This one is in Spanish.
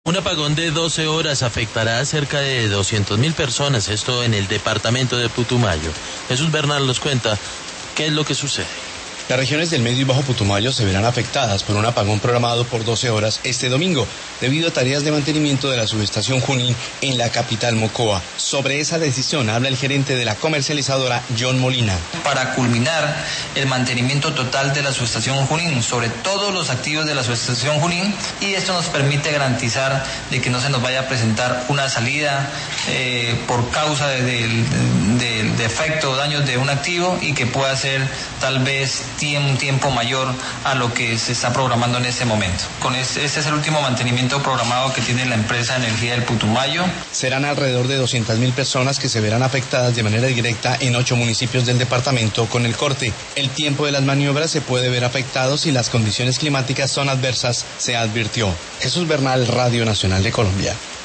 Un apagón de 12 horas afectará a cerca de 200.000 personas, esto en el departamento de Putumayo. Jesús Bernal nos cuenta qué es lo que sucede. Las regiones del Medio y Bajo Putumayo se verán afectadas por un apagón programado por 12 horas este domingo, debido a tareas de mantenimiento de la subestación Junín en la capital Mocoa. Sobre esa decisión habla el gerente de la comercializadora, John Molina. Para culminar el mantenimiento total de la subestación Junín, sobre todos los activos de la subestación Junín, y esto nos permite garantizar de que no se nos vaya a presentar una salida por causa del defecto o daños de un activo y que pueda ser tal vez un tiempo mayor a lo que se está programando en este momento. Este es el último mantenimiento programado que tiene la empresa Energía del Putumayo. Serán alrededor de 200.000 personas que se verán afectadas de manera directa en 8 municipios del departamento con el corte. El tiempo de las maniobras se puede ver afectado si las condiciones climáticas son adversas, se advirtió. Jesús Bernal, Radio Nacional de Colombia.